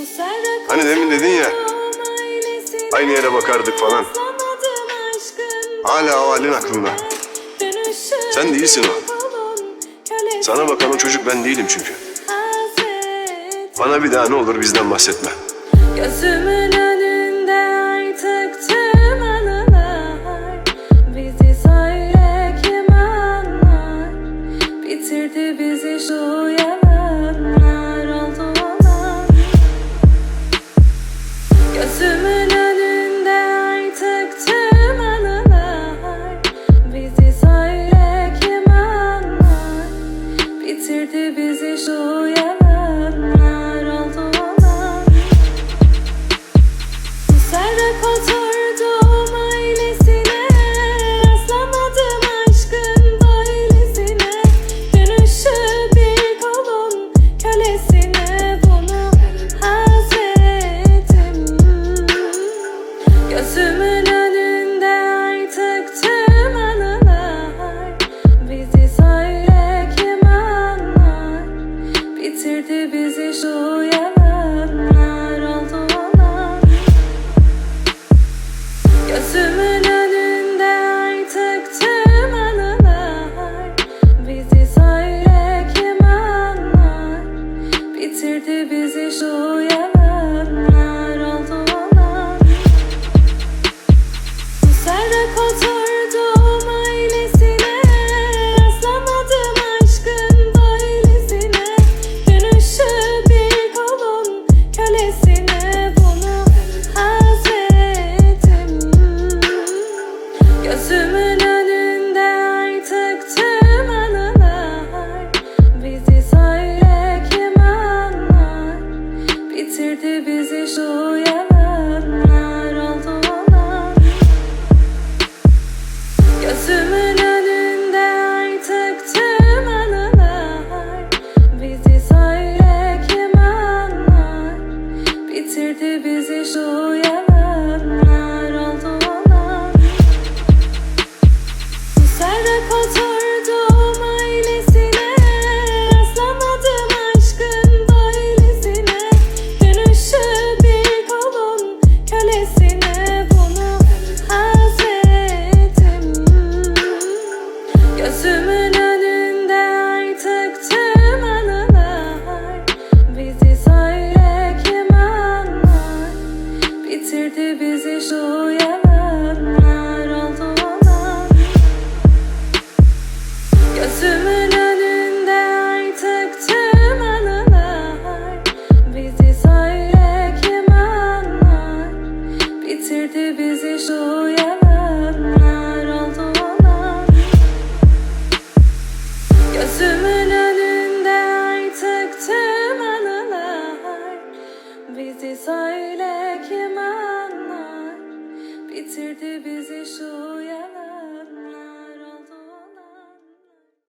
Hani demin dedin ya, aynı yere bakardık falan. Hala o halin aklımda. Sen değilsin o. Sana bakan o çocuk ben değilim çünkü. Bana bir daha ne olur bizden bahsetme. Gözümün önünde artık tüm anılar, bizi söyle kim anlar, bitirdi bizi şu yalanlar oldu olan. Gözümün önünde artık tüm anılar, bizi söyle kim anlar, bitirdi bizi şu yalanlar oldu olan. Serrak oturdum ailesine, rastlamadım aşkın böylesine. Dönüşü bir kolun kölesine, bunu hazrettim. Gözümün önünde artık tüm anılar, bizi söyle kim anlar, bitirdi bizi şu yalanlar oldu olan. Gözümün önünde artık tüm anılar, bizi söyle kim anlar, bitirdi bizi şu yalanlar oldu olan. Serrak oturdum ailesine, rastlamadım aşkın böylesine. Dönüşü bir kolun kölesine, bunu hazrettim. Gözümün önünde artık tüm anılar, bizi söyle kim anlar, bitirdi bizi şu yalanlar oldu olan. Gözümün önünde artık tüm anılar, bizi söyle kim anlar, bitirdi bizi şu yalanlar oldu olan. Serrak oturdum ailesine, rastlamadım aşkın böylesine. Dönüşü bir kolun kölesine, bunu hazrettim. Gözümün önünde artık tüm anılar, bizi söyle kim anlar, bitirdi bizi şu yalanlar oldu olan. Gözümün önünde artık tüm anılar, bizi söyle kim anlar, bitirdi bizi şu yalanlar oldu olan. Gözümün önünde artık tüm anılar, bizi söyle kim anlar, bitirdi bizi